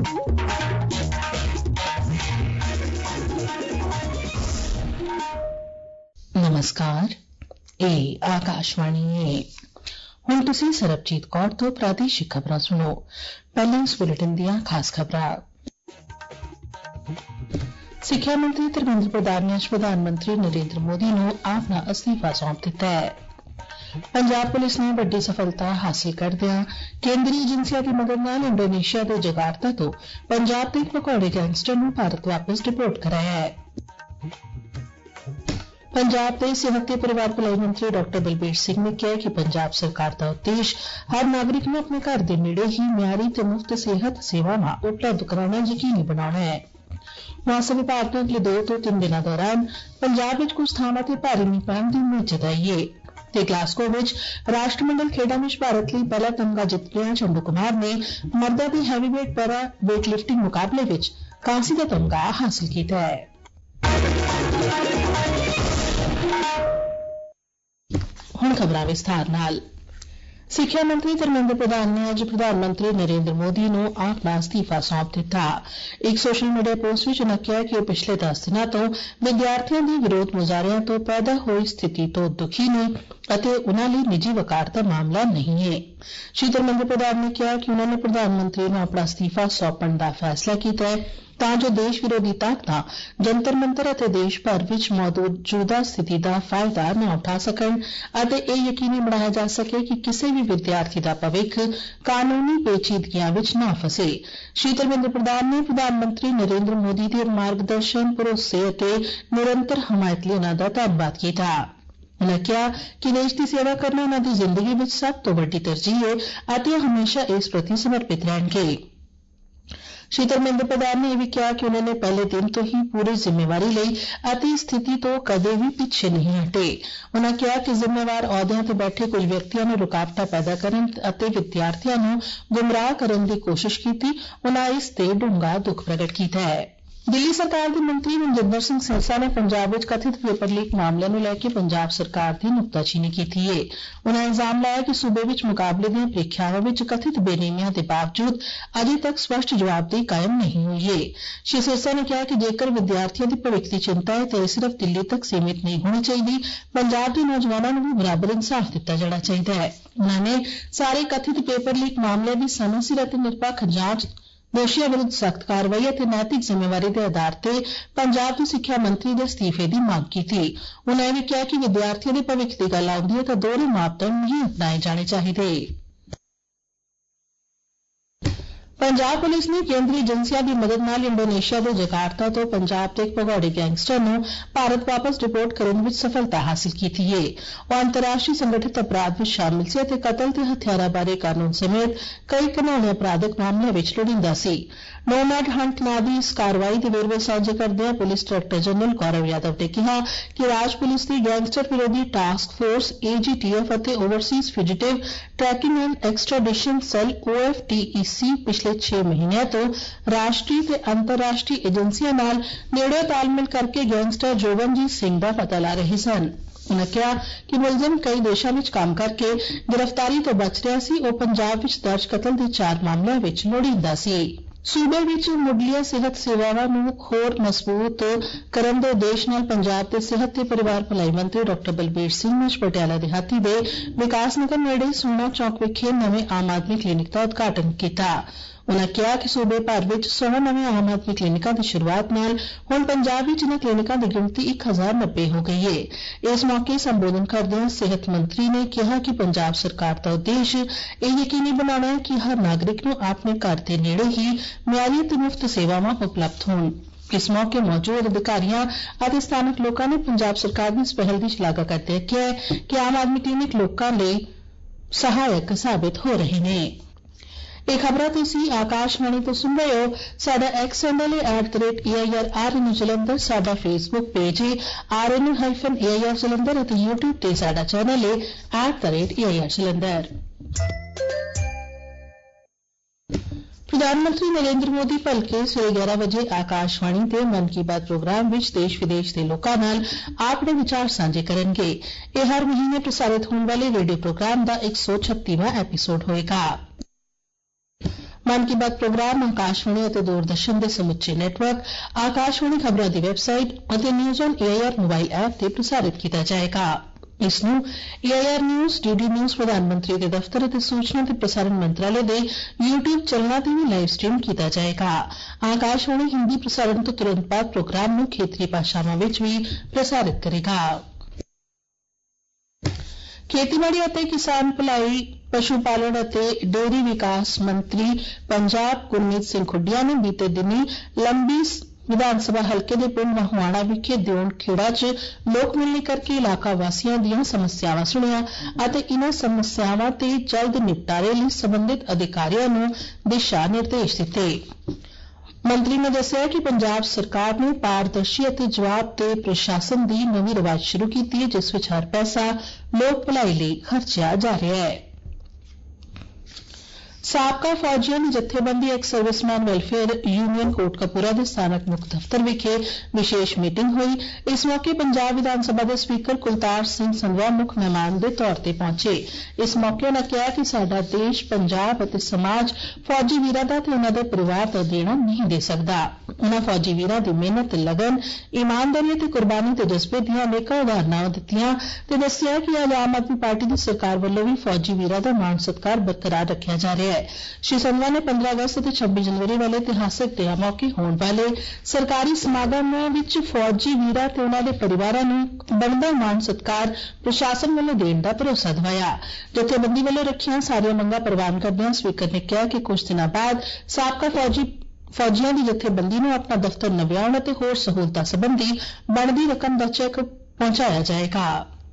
नमस्कार, ਇਹ ਆਕਾਸ਼ਵਾਣੀ ਹੈ। ਹੁਣ ਤੁਸੀਂ ਸਰਬਜੀਤ ਕੌਰ ਤੋਂ ਪ੍ਰਾਦੇਸ਼ਿਕ ਖਬਰਾਂ ਸੁਣੋ। ਪਹਿਲਾਂ ਇਸ ਬੁਲੇਟਿਨ ਦੀਆਂ ਖਾਸ ਖਬਰਾਂ। ਸਿੱਖਿਆ ਮੰਤਰੀ ਧਰਮੇਂਦਰ ਪ੍ਰਧਾਨ ਨੇ ਅੱਜ ਪ੍ਰਧਾਨ ਮੰਤਰੀ ਨਰਿੰਦਰ ਮੋਦੀ ਨੂੰ ਆਪਣਾ ਅਸਤੀਫਾ ਸੌਂਪ ਦਿੱਤਾ ਹੈ। ਪੰਜਾਬ ਪੁਲਿਸ ਨੇ ਵੱਡੀ ਸਫਲਤਾ ਹਾਸਲ ਕਰਦਿਆਂ ਕੇਂਦਰੀ ਏਜੰਸੀਆਂ ਦੀ ਮਦਦ ਨਾਲ ਇੰਡੋਨੇਸ਼ੀਆ ਦੇ ਜਕਾਰਤਾ ਤੋਂ ਪੰਜਾਬ ਦੇ ਇੱਕ ਭਗੌੜੇ ਗੈਂਗਸਟਰ ਨੂੰ ਭਾਰਤ ਵਾਪਸ ਡਿਪੋਰਟ ਕਰਾਇਆ ਹੈ। ਪੰਜਾਬ ਦੇ ਸਿਹਤ ਤੇ ਪਰਿਵਾਰ ਭਲਾਈ ਮੰਤਰੀ ਡਾਕਟਰ ਬਲਬੀਰ ਸਿੰਘ ਨੇ ਕਿਹਾ ਕਿ ਪੰਜਾਬ ਸਰਕਾਰ ਦਾ ਉਦੇਸ਼ ਹਰ ਨਾਗਰਿਕ ਨੂੰ ਆਪਣੇ ਘਰ ਦੇ ਨੇੜੇ ਹੀ ਮਿਆਰੀ ਤੇ ਮੁਫਤ ਸਿਹਤ ਸੇਵਾਵਾਂ ਉਪਲਬਧ ਕਰਾਉਣਾ ਯਕੀਨੀ ਬਣਾਉਣਾ ਹੈ। ਮੌਸਮ ਵਿਭਾਗ ਨੇ ਅਗਲੇ 2 ਤੋਂ 3 ਦਿਨਾਂ ਦੌਰਾਨ ਪੰਜਾਬ ਵਿੱਚ ਕੁਝ ਥਾਵਾਂ ਤੇ ਭਾਰੀ ਮੀਂਹ ਪੈਣ ਦੀ ਉਮੀਦ ਜਤਾਈ ਹੈ ਤੇ ਗਲਾਸਗੋ ਵਿੱਚ ਰਾਸ਼ਟਰਮੰਡਲ ਖੇਡਾਂ ਵਿੱਚ ਭਾਰਤ ਲਈ ਪਹਿਲਾ ਤਮਗਾ ਜਿੱਤ ਰਿਹਾ ਚੰਦੂ ਕੁਮਾਰ ਨੇ ਮਰਦਾਂ ਦੀ ਹੈਵੀਵੇਟ ਪੈਰਾ ਵੇਟ ਲਿਫਟਿੰਗ ਮੁਕਾਬਲੇ ਵਿੱਚ ਕਾਂਸੀ ਦਾ ਤਮਗਾ ਹਾਸਲ ਕੀਤਾ ਹੈ। ਹੁਣ ਖਬਰਾਂ ਵਿਸਥਾਰ ਨਾਲ। ਸਿੱਖਿਆ ਮੰਤਰੀ ਧਰਮੇਂਦਰ ਪ੍ਰਧਾਨ ਨੇ ਅੱਜ ਪ੍ਰਧਾਨ ਮੰਤਰੀ ਨਰਿੰਦਰ ਮੋਦੀ ਨੂੰ ਆਪਣਾ ਅਸਤੀਫਾ ਸੌਂਪ ਦਿੱਤਾ। ਇੱਕ ਸੋਸ਼ਲ ਮੀਡੀਆ ਪੋਸਟ ਵਿੱਚ ਉਨ੍ਹਾਂ ਕਿਹਾ ਕਿ ਉਹ ਪਿਛਲੇ 10 ਦਿਨਾਂ ਤੋਂ ਵਿਦਿਆਰਥੀਆਂ ਦੇ ਵਿਰੋਧ ਮੁਜ਼ਾਹਰਿਆਂ ਤੋਂ ਪੈਦਾ ਹੋਈ ਸਥਿਤੀ ਤੋਂ ਦੁਖੀ ਨੇ ਅਤੇ ਉਨ੍ਹਾਂ ਲਈ ਨਿੱਜੀ ਵਕਾਰ ਦਾ ਮਾਮਲਾ ਨਹੀਂ ਹੈ। ਸ਼੍ਰੀ ਧਰਮੇਂਦਰ ਪ੍ਰਧਾਨ ਨੇ ਕਿਹਾ ਕਿ ਉਨ੍ਹਾਂ ਨੇ ਪ੍ਰਧਾਨ ਮੰਤਰੀ ਨੂੰ ਆਪਣਾ ਅਸਤੀਫਾ ਸੌਂਪਣ ਦਾ ਫੈਸਲਾ ਕੀਤਾ ਹੈ ਤਾਂ ਜੋ ਦੇਸ਼ ਵਿਰੋਧੀ ਤਾਕਤਾਂ ਜੰਤਰ ਮੰਤਰ ਅਤੇ ਦੇਸ਼ ਭਰ ਵਿੱਚ ਮੌਜੂਦਾ ਸਥਿਤੀ ਦਾ ਫਾਇਦਾ ਨਾ ਉਠਾ ਸਕਣ ਅਤੇ ਇਹ ਯਕੀਨੀ ਬਣਾਇਆ ਜਾ ਸਕੇ ਕਿ ਕਿਸੇ ਵੀ ਵਿਦਿਆਰਥੀ ਦਾ ਭਵਿੱਖ ਕਾਨੂੰਨੀ ਪੇਚੀਦਗੀਆਂ ਵਿੱਚ ਨਾ ਫਸੇ। ਸ਼੍ਰੀ ਧਰਮੇਂਦਰ ਪ੍ਰਧਾਨ ਨੇ ਪ੍ਰਧਾਨ ਮੰਤਰੀ ਨਰਿੰਦਰ ਮੋਦੀ ਦੇ ਮਾਰਗਦਰਸ਼ਨ, ਭਰੋਸੇ ਅਤੇ ਨਿਰੰਤਰ ਹਮਾਇਤ ਲਈ ਉਨ੍ਹਾਂ ਦਾ ਧੰਨਵਾਦ ਕੀਤਾ। ਉਨ੍ਹਾਂ ਕਿਹਾ ਕਿ ਦੇਸ਼ ਦੀ ਸੇਵਾ ਕਰਨਾ ਉਨ੍ਹਾਂ ਦੀ ਜ਼ਿੰਦਗੀ ਵਿੱਚ ਸਭ ਤੋਂ ਵੱਡੀ ਤਰਜੀਹ ਹੈ ਅਤੇ ਉਹ ਹਮੇਸ਼ਾ ਇਸ ਪ੍ਰਤੀ ਸਮਰਪਿਤ ਰਹਿਣਗੇ। ਸ਼੍ਰੀ ਧਰਮੇਂਦਰ ਪ੍ਰਧਾਨ ਨੇ ਇਹ ਵੀ ਕਿਹਾ ਕਿ ਉਨ੍ਹਾਂ ਨੇ ਪਹਿਲੇ ਦਿਨ ਤੋਂ ਹੀ ਪੂਰੀ ਜ਼ਿੰਮੇਵਾਰੀ ਲਈ ਅਤੇ ਇਸ ਸਥਿਤੀ ਤੋਂ ਕਦੇ ਵੀ ਪਿੱਛੇ ਨਹੀਂ ਹਟੇ। ਉਨ੍ਹਾਂ ਕਿਹਾ ਕਿ ਜ਼ਿੰਮੇਵਾਰ ਅਹੁਦਿਆਂ ਤੇ ਬੈਠੇ ਕੁਝ ਵਿਅਕਤੀਆਂ ਨੇ ਰੁਕਾਵਟਾਂ ਪੈਦਾ ਕਰਨ ਅਤੇ ਵਿਦਿਆਰਥੀਆਂ ਨੂੰ ਗੁੰਮਰਾਹ ਕਰਨ ਦੀ ਕੋਸ਼ਿਸ਼ ਕੀਤੀ। ਉਨ੍ਹਾਂ ਇਸ ਤੇ ਡੂੰਘਾ ਦੁੱਖ ਪ੍ਰਗਟ ਕੀਤਾ ਹੈ। ਦਿੱਲੀ ਸਰਕਾਰ ਦੇ ਮੰਤਰੀ ਮਨਜਿੰਦਰ ਸਿੰਘ ਸਿਰਸਾ ਨੇ ਪੰਜਾਬ ਵਿੱਚ ਕਥਿਤ ਪੇਪਰ ਲੀਕ ਮਾਮਲਿਆਂ ਨੂੰ ਲੈ ਕੇ ਪੰਜਾਬ ਸਰਕਾਰ ਦੀ ਨੁਕਤਾਚੀਨੀ ਕੀਤੀ ਹੈ। ਉਨ੍ਹਾਂ ਇਲਜ਼ਾਮ ਲਾਇਆ ਕਿ ਸੂਬੇ ਵਿੱਚ ਮੁਕਾਬਲੇ ਦੀਆਂ ਪ੍ਰੀਖਿਆਵਾਂ ਵਿੱਚ ਕਥਿਤ ਬੇਨੇਮੀਆਂ ਦੇ ਬਾਵਜੂਦ ਅਜੇ ਤੱਕ ਸਪਸ਼ਟ ਜਵਾਬਦੇਹੀ ਕਾਇਮ ਨਹੀਂ ਹੋਈ ਹੈ। ਸ਼੍ਰੀ ਸਿਰਸਾ ਨੇ ਕਿਹਾ ਕਿ ਜੇਕਰ ਵਿਦਿਆਰਥੀਆਂ ਦੀ ਭਵਿੱਖ ਦੀ ਚਿੰਤਾ ਹੈ ਤਾਂ ਇਹ ਸਿਰਫ ਦਿੱਲੀ ਤੱਕ ਸੀਮਿਤ ਨਹੀਂ ਹੋਣੀ ਚਾਹੀਦੀ। ਪੰਜਾਬ ਦੇ ਨੌਜਵਾਨਾਂ ਨੂੰ ਵੀ ਬਰਾਬਰ ਇਨਸਾਫ ਦਿੱਤਾ ਜਾਣਾ ਚਾਹੀਦਾ ਹੈ। ਉਨ੍ਹਾਂ ਨੇ ਸਾਰੇ ਕਥਿਤ ਪੇਪਰ ਲੀਕ ਮਾਮਲਿਆਂ ਦੀ ਸਮੇਂ ਸਿਰ ਅਤੇ ਨਿਰਪੱਖ ਜਾਂਚ, ਦੋਸ਼ੀਆਂ ਵਿਰੁੱਧ ਸਖਤ ਕਾਰਵਾਈ ਅਤੇ ਨੈਤਿਕ ਜ਼ਿੰਮੇਵਾਰੀ ਦੇ ਆਧਾਰ ਤੇ ਪੰਜਾਬ ਦੇ ਸਿੱਖਿਆ ਮੰਤਰੀ ਦੇ ਅਸਤੀਫੇ ਦੀ ਮੰਗ ਕੀਤੀ। ਉਨ੍ਹਾਂ ਇਹ ਵੀ ਕਿਹਾ ਕਿ ਵਿਦਿਆਰਥੀਆਂ ਦੇ ਭਵਿੱਖ ਦੀ ਗੱਲ ਆਉਂਦੀ ਹੈ ਤਾਂ ਦੋਹਰੇ ਮਾਪਦੰਡ ਨਹੀਂ ਅਪਣਾਏ ਜਾਣੇ ਚਾਹੀਦੇ। ਪੰਜਾਬ ਪੁਲਿਸ ਨੇ ਕੇਂਦਰੀ ਏਜੰਸੀਆਂ ਦੀ ਮਦਦ ਨਾਲ ਇੰਡੋਨੇਸ਼ੀਆ ਦੇ ਜਕਾਰਤਾ ਤੋਂ ਪੰਜਾਬ ਦੇ ਇੱਕ ਭਗੌੜੇ ਗੈਂਗਸਟਰ ਨੂੰ ਭਾਰਤ ਵਾਪਸ ਡਿਪੋਰਟ ਕਰਨ ਵਿੱਚ ਸਫਲਤਾ ਹਾਸਲ ਕੀਤੀ ਹੈ। ਉਹ ਅੰਤਰਰਾਸ਼ਟਰੀ ਸੰਗਠਿਤ ਅਪਰਾਧ ਵਿੱਚ ਸ਼ਾਮਿਲ ਸੀ ਅਤੇ ਕਤਲ ਤੇ ਹਥਿਆਰਾਂ ਬਾਰੇ ਕਾਨੂੰਨ ਸਮੇਤ ਕਈ ਘਿਨੌਣੇ ਅਪਰਾਧਿਕ ਮਾਮਲਿਆਂ ਵਿੱਚ ਲੋੜੀਂਦਾ ਸੀ। ਨੋਮੈਡ ਹੰਟ ਨਾਂ ਦੀ ਇਸ ਕਾਰਵਾਈ ਦੇ ਵੇਰਵੇ ਸਾਂਝੇ ਕਰਦਿਆਂ police director general Gaurav Yadav ਨੇ ਕਿਹਾ ਕਿ ਰਾਜ ਪੁਲਿਸ ਦੀ ਗੈਂਗਸਟਰ ਵਿਰੋਧੀ ਟਾਸਕ ਫੋਰਸ AGTF ਅਤੇ overseas fugitive tracking and extradition cell OFTEC ਪਿਛਲੇ 6 ਮਹੀਨਿਆਂ ਤੋਂ ਰਾਸ਼ਟਰੀ ਤੇ ਅੰਤਰਰਾਸ਼ਟਰੀ ਏਜੰਸੀਆਂ ਨਾਲ ਨੇੜਿਓਂ ਤਾਲਮੇਲ ਕਰਕੇ ਗੈਂਗਸਟਰ ਜੋਗਨਜੀਤ ਸਿੰਘ ਦਾ ਪਤਾ ਲਾ ਰਹੇ ਸਨ। ਉਨ੍ਹਾਂ ਕਿਹਾ ਕਿ ਮੁਲਜ਼ਮ ਕਈ ਦੇਸ਼ਾਂ ਵਿੱਚ ਕੰਮ ਕਰਕੇ ਗ੍ਰਿਫਤਾਰੀ ਤੋਂ ਬਚ ਰਿਹਾ ਸੀ। ਉਹ ਪੰਜਾਬ ਵਿੱਚ ਦਰਜ ਕਤਲ ਦੇ 4 ਮਾਮਲਿਆਂ ਵਿੱਚ ਲੋੜੀਂਦਾ ਸੀ। ਸੂਬੇ ਵਿੱਚ ਮੁੱਢਲੀਆਂ ਸਿਹਤ ਸੇਵਾਵਾਂ ਨੂੰ ਹੋਰ ਮਜ਼ਬੂਤ ਕਰਨ ਦੇ ਉਦੇਸ਼ ਨਾਲ ਪੰਜਾਬ ਦੇ ਸਿਹਤ ਤੇ ਪਰਿਵਾਰ ਭਲਾਈ ਮੰਤਰੀ ਡਾਕਟਰ ਬਲਬੀਰ ਸਿੰਘ ਨੇ ਪਟਿਆਲਾ ਦਿਹਾਤੀ ਦੇ ਵਿਕਾਸ ਨਗਰ ਨੇੜੇ ਸੋਨਾ ਚੌਕ ਵਿਖੇ ਨਵੇਂ ਆਮ ਆਦਮੀ ਕਲੀਨਿਕ ਦਾ ਉਦਘਾਟਨ ਕੀਤਾ। ਉਨ੍ਹਾਂ ਕਿਹਾ ਕਿ ਸੂਬੇ ਭਰ ਵਿੱਚ 100 ਨਵੇਂ ਆਮ ਆਦਮੀ ਕਲੀਨਿਕਾਂ ਦੀ ਸ਼ੁਰੂਆਤ ਨਾਲ ਹੁਣ ਪੰਜਾਬ ਵਿੱਚ ਇਨ੍ਹਾਂ ਕਲੀਨਿਕਾਂ ਦੀ ਗਿਣਤੀ 1090 ਹੋ ਗਈ ਹੈ। ਇਸ ਮੌਕੇ ਸੰਬੋਧਨ ਕਰਦਿਆਂ ਸਿਹਤ ਮੰਤਰੀ ਨੇ ਕਿਹਾ ਕਿ ਪੰਜਾਬ ਸਰਕਾਰ ਦਾ ਉਦੇਸ਼ ਇਹ ਯਕੀਨੀ ਬਣਾਉਣਾ ਹੈ ਕਿ ਹਰ ਨਾਗਰਿਕ ਨੂੰ ਆਪਣੇ ਘਰ ਦੇ ਨੇੜੇ ਹੀ ਮਿਆਰੀ ਤੇ ਮੁਫਤ ਸੇਵਾਵਾਂ ਉਪਲਬਧ ਹੋਣ। ਇਸ ਮੌਕੇ ਮੌਜੂਦ ਅਧਿਕਾਰੀਆਂ ਅਤੇ ਸਥਾਨਕ ਲੋਕਾਂ ਨੇ ਪੰਜਾਬ ਸਰਕਾਰ ਦੀ ਇਸ ਪਹਿਲ ਦੀ ਸ਼ਲਾਘਾ ਕਰਦਿਆਂ ਕਿਹਾ ਕਿ ਆਮ ਆਦਮੀ ਕਲੀਨਿਕ ਲੋਕਾਂ ਲਈ ਸਹਾਇਕ ਸਾਬਿਤ ਹੋ ਰਹੇ ਨੇ। ਇਹ ਖਬਰਾਂ ਤੁਸੀਂ ਆਕਾਸ਼ਵਾਣੀ ਤੋਂ ਸੁਣ ਰਹੇ ਹੋ। ਸਾਡਾ ਐਕਸ ਹੈਂਡਲ ਹੈ @AIRRNew ਜਲੰਧਰ, ਸਾਡਾ ਫੇਸਬੁੱਕ ਪੇਜ ਹੈ RNU-AIR ਜਲੰਧਰ ਅਤੇ YouTube ਤੇ ਸਾਡਾ ਚੈਨਲ ਹੈ @AIR ਜਲੰਧਰ। ਪ੍ਰਧਾਨ ਮੰਤਰੀ ਨਰਿੰਦਰ ਮੋਦੀ ਭਲਕੇ ਸਵੇਰੇ 11 ਵਜੇ ਆਕਾਸ਼ਵਾਣੀ ਤੇ ਮਨ ਕੀ ਬਾਤ ਪ੍ਰੋਗਰਾਮ ਵਿੱਚ ਦੇਸ਼ ਵਿਦੇਸ਼ ਦੇ ਲੋਕਾਂ ਨਾਲ ਆਪਣੇ ਵਿਚਾਰ ਸਾਂਝੇ ਕਰਨਗੇ। ਇਹ ਹਰ ਮਹੀਨੇ ਪ੍ਰਸਾਰਿਤ ਹੋਣ ਵਾਲੇ ਰੇਡੀਓ ਪ੍ਰੋਗਰਾਮ ਦਾ 136ਵਾਂ ਐਪੀਸੋਡ ਹੋਵੇਗਾ। मन की बात प्रोग्राम आकाशवाणी ਅਤੇ दूरदर्शन ਦੇ ਸਮੁੱਚੇ ਨੈਟਵਰਕ ਆਕਾਸ਼ਵਾਣੀ ਖਬਰਾਂ ਦੀ ਵੈਬਸਾਈਟ ਅਤੇ news on AIR mobile app ਤੇ ਪ੍ਰਸਾਰਿਤ ਕੀਤਾ ਜਾਏਗਾ। ਇਸ ਨੂੰ AIR ਨਿਊਜ਼, DD ਨਿਊਜ਼, ਪ੍ਰਧਾਨ ਮੰਤਰੀ ਦੇ ਦਫ਼ਤਰ ਅਤੇ ਸੂਚਨਾ ਤੇ ਪ੍ਰਸਾਰਣ ਮੰਤਰਾਲੇ ਦੇ YouTube ਚੈਨਲਾਂ ਤੇ ਵੀ ਲਾਈਵ ਸਟ੍ਰੀਮ ਕੀਤਾ ਜਾਏਗਾ। ਆਕਾਸ਼ਵਾਣੀ ਹਿੰਦੀ ਪ੍ਰਸਾਰਣ ਤੋਂ ਤੁਰੰਤ ਬਾਅਦ ਪ੍ਰੋਗਰਾਮ ਨੂੰ ਖੇਤਰੀ ਭਾਸ਼ਾਵਾਂ ਵਿੱਚ ਵੀ ਪ੍ਰਸਾਰਿਤ ਕਰੇਗਾ। ਖੇਤੀਬਾੜੀ ਅਤੇ ਕਿਸਾਨ ਭਲਾਈ, ਪਸ਼ੂ ਪਾਲਣ ਅਤੇ ਡੇਅਰੀ ਵਿਕਾਸ ਮੰਤਰੀ ਪੰਜਾਬ ਗੁਰਮੀਤ ਸਿੰਘ ਖੁੱਡੀਆਂ ਨੇ ਬੀਤੇ ਦਿਨੀ ਲੰਬੀ ਵਿਧਾਨ ਸਭਾ ਹਲਕੇ ਦੇ ਪਿੰਡ ਮਹਵਾਣਾ ਵਿਖੇ ਦਿਉਣ ਖੇੜਾ 'ਚ ਲੋਕ ਮਿਲਣੀ ਕਰਕੇ ਇਲਾਕਾ ਵਾਸੀਆਂ ਦੀਆਂ ਸਮੱਸਿਆਵਾਂ ਸੁਣੀਆਂ ਅਤੇ ਇਨ੍ਹਾਂ ਸਮੱਸਿਆਵਾਂ ਤੇ ਜਲਦ ਨਿਪਟਾਰੇ ਲਈ ਸਬੰਧਿਤ ਅਧਿਕਾਰੀਆਂ ਨੂੰ ਦਿਸ਼ਾ ਨਿਰਦੇਸ਼ ਦਿੱਤੇ। ਮੰਤਰੀ ਨੇ ਦੱਸਿਆ ਕਿ ਪੰਜਾਬ ਸਰਕਾਰ ਨੇ ਪਾਰਦਰਸ਼ੀ ਅਤੇ ਜਵਾਬ ਤੇ ਪ੍ਰਸ਼ਾਸਨ ਦੀ ਨਵੀਂ ਰਵਾਇਤ ਸ਼ੁਰੂ ਕੀਤੀ ਹੈ, ਜਿਸ ਵਿੱਚ ਹਰ ਪੈਸਾ ਲੋਕ ਭਲਾਈ ਲਈ ਖਰਚਿਆ ਜਾ ਰਿਹਾ ਹੈ। ਸਾਬਕਾ ਫੌਜੀਆਂ ਦੀ ਜਥੇਬੰਦੀ ex serviceman welfare union Kotkapura ਦੇ ਸਥਾਨਕ ਮੁੱਖ ਦਫ਼ਤਰ ਵਿਖੇ ਵਿਸ਼ੇਸ਼ ਮੀਟਿੰਗ ਹੋਈ। ਇਸ ਮੌਕੇ ਪੰਜਾਬ ਵਿਧਾਨ ਸਭਾ ਦੇ ਸਪੀਕਰ ਕੁਲਤਾਰ ਸਿੰਘ ਸੰਧਵਾ ਮੁੱਖ ਮਹਿਮਾਨ ਦੇ ਤੌਰ ਤੇ ਪਹੁੰਚੇ। ਇਸ ਮੌਕੇ ਉਨ੍ਹਾਂ ਕਿਹਾ ਕਿ ਸਾਡਾ ਦੇਸ਼, ਪੰਜਾਬ ਅਤੇ ਸਮਾਜ ਫੌਜੀ ਵੀਰਾਂ ਦਾ ਤੇ ਉਨ੍ਹਾਂ ਦੇ ਪਰਿਵਾਰ ਦਾ ਦੇਣਾ ਨਹੀਂ ਦੇ ਸਕਦਾ। ਉਨ੍ਹਾਂ ਫੌਜੀ ਵੀਰਾਂ ਦੀ ਮਿਹਨਤ, ਲਗਨ, ਇਮਾਨਦਾਰੀ ਅਤੇ ਕੁਰਬਾਨੀ ਦੇ ਜਜ਼ਬੇ ਦੀਆਂ ਅਨੇਕਾਂ ਉਦਾਹਰਨਾਂ ਦਿੱਤੀਆਂ ਤੇ ਦੱਸਿਆ ਕਿ ਅੱਜ ਆਮ ਆਦਮੀ ਪਾਰਟੀ ਦੀ ਸਰਕਾਰ ਵੱਲੋਂ ਵੀ ਫੌਜੀ ਵੀਰਾਂ ਦਾ ਮਾਣ ਸਤਿਕਾਰ ਬਰਕਰਾਰ ਰੱਖਿਆ ਜਾ ਰਿਹਾ ਹੈ। ਸ਼੍ਰੀ ਸੰਧਵਾ ਨੇ 15 ਅਗਸਤ ਅਤੇ 26 ਜਨਵਰੀ ਵਾਲੇ ਇਤਿਹਾਸਕ ਦਿਨਾਂ ਮੌਕੇ ਹੋਣ ਵਾਲੇ ਸਰਕਾਰੀ ਸਮਾਗਮਾਂ ਵਿੱਚ ਫੌਜੀ ਵੀਰਾਂ ਤੇ ਉਨ੍ਹਾਂ ਦੇ ਪਰਿਵਾਰਾਂ ਨੂੰ ਬਣਦਾ ਮਾਣ ਸਤਿਕਾਰ ਪ੍ਰਸ਼ਾਸਨ ਵੱਲੋਂ ਦੇਣ ਦਾ ਭਰੋਸਾ ਦਿਵਾਇਆ। ਜਥੇਬੰਦੀ ਵੱਲੋਂ ਰੱਖੀਆਂ ਸਾਰੀਆਂ ਮੰਗਾਂ ਪ੍ਰਵਾਨ ਕਰਦਿਆਂ ਸਪੀਕਰ ਨੇ ਕਿਹਾ ਕਿ ਕੁਝ ਦਿਨਾਂ ਬਾਅਦ ਸਾਬਕਾ ਫੌਜੀਆਂ ਦੀ ਜਥੇਬੰਦੀ ਨੂੰ ਆਪਣਾ ਦਫ਼ਤਰ ਨਵਿਆਉਣ ਅਤੇ ਹੋਰ ਸਹੂਲਤਾਂ ਸੰਬੰਧੀ ਬਣਦੀ ਰਕਮ ਦਾ ਚੈੱਕ ਪਹੁੰਚਾਇਆ ਜਾਏਗਾ।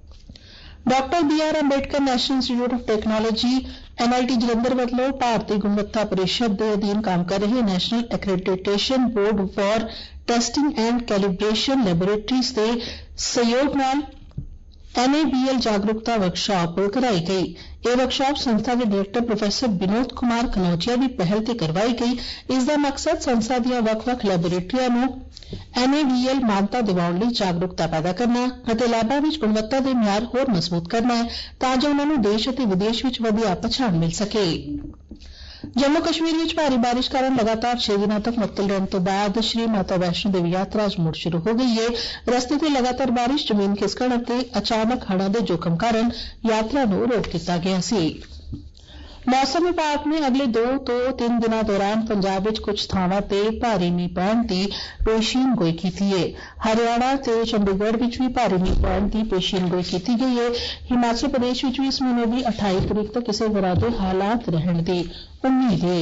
Doctor BR Ambedkar national institute of technology NIT Jalandhar ਵੱਲੋਂ ਭਾਰਤੀ ਗੁਣਵੱਤਾ ਪਰਿਸ਼ਦ ਦੇ ਅਧੀਨ ਕੰਮ ਕਰ ਰਹੇ national accreditation board for testing and calibration laboratories ਦੇ ਸਹਿਯੋਗ ਨਾਲ NABL ਜਾਗਰੂਕਤਾ ਵਰਕਸ਼ਾਪ ਕਰਵਾਈ ਗਈ। ਇਹ ਵਰਕਸ਼ਾਪ ਸੰਸਥਾ ਦੇ ਡਾਇਰੈਕਟਰ ਪ੍ਰੋਫੈਸਰ ਵਿਨੋਦ ਕੁਮਾਰ ਕਨੌਜੀਆ ਦੀ ਪਹਿਲ ਤੇ ਕਰਵਾਈ ਗਈ। ਇਸ ਦਾ ਮਕਸਦ ਸੰਸਥਾ ਦੀਆਂ ਵੱਖ-ਵੱਖ ਲੈਬੋਰੇਟਰੀਆਂ ਨੂੰ NABL ਮਾਨਤਾ ਦਿਵਾਉਣ ਲਈ ਜਾਗਰੂਕਤਾ ਪੈਦਾ ਕਰਨਾ ਅਤੇ ਲੈਬਾਂ ਵਿੱਚ ਗੁਣਵੱਤਾ ਦੇ ਮਿਆਰ ਹੋਰ ਮਜ਼ਬੂਤ ਕਰਨਾ ਹੈ ਤਾਂ ਜੋ ਉਨ੍ਹਾਂ ਨੂੰ ਦੇਸ਼ ਅਤੇ ਵਿਦੇਸ਼ ਵਿੱਚ ਵਧੀਆ ਪਛਾਣ ਮਿਲ ਸਕੇ। ਜੰਮੂ ਕਸ਼ਮੀਰ ਵਿੱਚ ਭਾਰੀ ਬਾਰਿਸ਼ ਕਾਰਨ ਲਗਾਤਾਰ 6 ਦਿਨਾਂ ਤੱਕ ਮੁਅੱਤਲ ਰਹਿਣ ਤੋਂ ਬਾਅਦ ਸ਼੍ਰੀ ਮਾਤਾ ਵੈਸ਼ਨੋ ਦੇਵੀ ਯਾਤਰਾ ਅੱਜ ਮੁੜ ਸ਼ੁਰੂ ਹੋ ਗਈ ਹੈ। ਰਸਤੇ ਤੇ ਲਗਾਤਾਰ ਬਾਰਿਸ਼, ਜ਼ਮੀਨ ਖਿਸਕਣ ਅਤੇ ਅਚਾਨਕ ਹੜ੍ਹਾਂ ਦੇ ਜੋਖਮ ਕਾਰਨ ਯਾਤਰਾ ਨੂੰ ਰੋਕ ਦਿੱਤਾ ਗਿਆ ਸੀ। ਮੌਸਮ ਵਿਭਾਗ ਨੇ ਅਗਲੇ 2 ਤੋਂ 3 ਦਿਨਾਂ ਦੌਰਾਨ ਪੰਜਾਬ ਵਿੱਚ ਕੁਝ ਥਾਵਾਂ ਤੇ ਭਾਰੀ ਮੀਂਹ ਪੈਣ ਦੀ ਪੇਸ਼ੀਨਗੋਈ ਕੀਤੀ ਹੈ। ਹਰਿਆਣਾ ਤੇ ਚੰਡੀਗੜ੍ਹ ਵਿੱਚ ਵੀ ਭਾਰੀ ਮੀਂਹ ਪੈਣ ਦੀ ਪੇਸ਼ੀਨਗੋਈ ਕੀਤੀ ਗਈ ਹੈ। ਹਿਮਾਚਲ ਪ੍ਰਦੇਸ਼ ਵਿੱਚ ਵੀ ਇਸ ਮਹੀਨੇ ਦੀ 28 ਤਰੀਕ ਤੱਕ ਕਿਸੇ ਤਰ੍ਹਾਂ ਦੇ ਹਾਲਾਤ ਰਹਿਣ ਦੀ ਉਮੀਦ ਹੈ।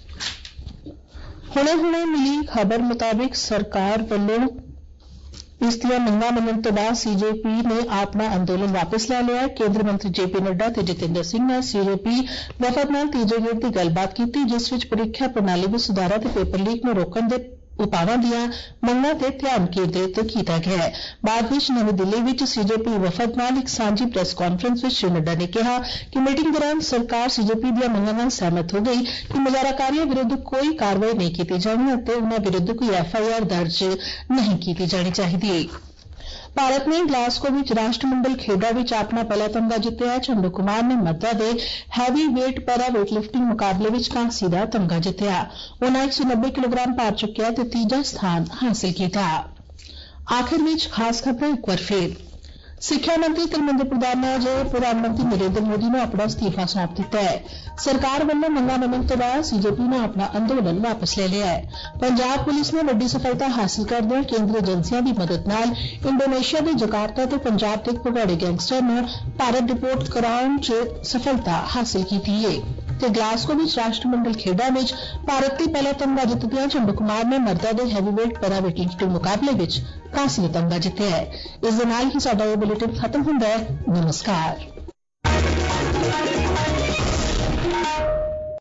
ਹੁਣੇ ਮਿਲੀ ਖਬਰ ਮੁਤਾਬਿਕ ਸਰਕਾਰ ਵੱਲੋਂ ਇਸ ਦੀਆਂ ਮੰਗਾਂ ਮੰਨਣ ਤੋਂ ਬਾਅਦ CJP ਨੇ ਆਪਣਾ ਅੰਦੋਲਨ ਵਾਪਸ ਲੈ ਲਿਆ ਹੈ। ਕੇਂਦਰੀ ਮੰਤਰੀ JP ਨੱਡਾ ਤੇ ਜਤਿੰਦਰ ਸਿੰਘ ਨੇ CJP ਵਫਦ ਨਾਲ ਤੀਜੇ ਗੇੜ ਦੀ ਗੱਲਬਾਤ ਕੀਤੀ, ਜਿਸ ਵਿੱਚ ਪ੍ਰੀਖਿਆ ਪ੍ਰਣਾਲੀ ਵਿੱਚ ਸੁਧਾਰਾਂ ਤੇ ਪੇਪਰ ਲੀਕ ਨੂੰ ਰੋਕਣ ਦੇ ਉਪਾਵਾਂ ਦੀਆਂ ਮੰਗਾਂ ਤੇ ਧਿਆਨ ਕੇਂਦਰਿਤ ਕੀਤਾ ਗਿਆ ਹੈ। ਬਾਅਦ ਵਿੱਚ ਨਵੀਂ ਦਿੱਲੀ ਵਿੱਚ CJP ਵਫਦ ਨਾਲ ਇੱਕ ਸਾਂਝੀ ਪ੍ਰੈਸ ਕਾਨਫਰੰਸ ਵਿੱਚ ਸ਼੍ਰੀ ਨੱਡਾ ਨੇ ਕਿਹਾ ਕਿ ਮੀਟਿੰਗ ਦੌਰਾਨ ਸਰਕਾਰ CJP ਦੀਆਂ ਮੰਗਾਂ ਨਾਲ ਸਹਿਮਤ ਹੋ ਗਈ ਕਿ ਮੁਜ਼ਾਹਰਾਕਾਰੀਆਂ ਵਿਰੁੱਧ ਕੋਈ ਕਾਰਵਾਈ ਨਹੀਂ ਕੀਤੀ ਜਾਣੀ ਅਤੇ ਉਨ੍ਹਾਂ ਵਿਰੁੱਧ ਕੋਈ FIR ਦਰਜ ਨਹੀਂ ਕੀਤੀ ਜਾਣੀ ਚਾਹੀਦੀ। ਭਾਰਤ ਨੇ ਗਲਾਸਗੋ ਵਿੱਚ ਰਾਸ਼ਟਰਮੰਡਲ ਖੇਡਾਂ ਵਿੱਚ ਆਪਣਾ ਪਹਿਲਾ ਤਮਗਾ ਜਿੱਤਿਆ ਹੈ। ਚੰਦੂ ਕੁਮਾਰ ਨੇ ਮੱਦਾ ਦੇ ਹੈਵੀ ਵੇਟ ਪੈਰਾ ਵੇਟਲਿਫਟਿੰਗ ਮੁਕਾਬਲੇ ਵਿੱਚ ਕਾਂਸੀ ਦਾ ਤਮਗਾ ਜਿੱਤਿਆ। ਉਨ੍ਹਾਂ 190 ਕਿਲੋਗ੍ਰਾਮ ਭਾਰ ਚੁੱਕਿਆ ਤੇ ਤੀਜਾ ਸਥਾਨ ਹਾਸਿਲ ਕੀਤਾ। ਆਖਿਰ ਵਿੱਚ ਖਾਸ ਖਬਰਾਂ ਇੱਕ ਵਾਰ ਫੇਰ। ਸਿੱਖਿਆ ਮੰਤਰੀ ਧਰਮਿੰਦਰ ਪ੍ਰਧਾਨ ਨੇ ਅੱਜ ਪ੍ਰਧਾਨ ਮੰਤਰੀ ਨਰਿੰਦਰ ਮੋਦੀ ਨੂੰ ਆਪਣਾ ਅਸਤੀਫਾ ਸੌਂਪ ਦਿੱਤਾ ਹੈ। ਸਰਕਾਰ ਵੱਲੋਂ ਮੰਗਾਂ ਮੰਨਣ ਤੋਂ ਬਾਅਦ CJP ਨੇ ਆਪਣਾ ਅੰਦੋਲਨ ਵਾਪਸ ਲੈ ਲਿਆ ਹੈ। ਪੰਜਾਬ ਪੁਲਿਸ ਨੇ ਵੱਡੀ ਸਫਲਤਾ ਹਾਸਲ ਕਰਦਿਆਂ ਕੇਂਦਰੀ ਏਜੰਸੀਆਂ ਦੀ ਮਦਦ ਨਾਲ ਇੰਡੋਨੇਸ਼ੀਆ ਦੇ ਜਕਾਰਤਾ ਤੋਂ ਪੰਜਾਬ ਦੇ ਇੱਕ ਭਗੌੜੇ ਗੈਂਗਸਟਰ ਨੂੰ ਭਾਰਤ ਡਿਪੋਰਟ ਕਰਾਉਣ 'ਚ ਸਫਲਤਾ ਹਾਸਲ ਕੀਤੀ ਹੈ ਤੇ ਗਲਾਸਗੋ ਵਿੱਚ ਰਾਸ਼ਟਰਮੰਡਲ ਖੇਡਾਂ ਵਿੱਚ ਭਾਰਤ ਦੀ ਪਹਿਲਾ ਤਮਗਾ ਜਿੱਤਦਿਆਂ ਚੰਦੂ ਕੁਮਾਰ ਨੇ ਮਰਦਾਂ ਦੇ ਹੈਵੀਵੇਟ ਪੈਰਾ ਵੇਟਲਿਫਟਿੰਗ ਮੁਕਾਬਲੇ ਵਿੱਚ ਕਾਂਸੀ ਦਾ ਤਮਗਾ ਜਿੱਤਿਆ ਹੈ। ਇਸ ਦੇ ਨਾਲ ਹੀ ਸਾਡਾ ਇਹ ਬੁਲੇਟਿਨ ਖਤਮ ਹੁੰਦਾ ਹੈ। ਨਮਸਕਾਰ।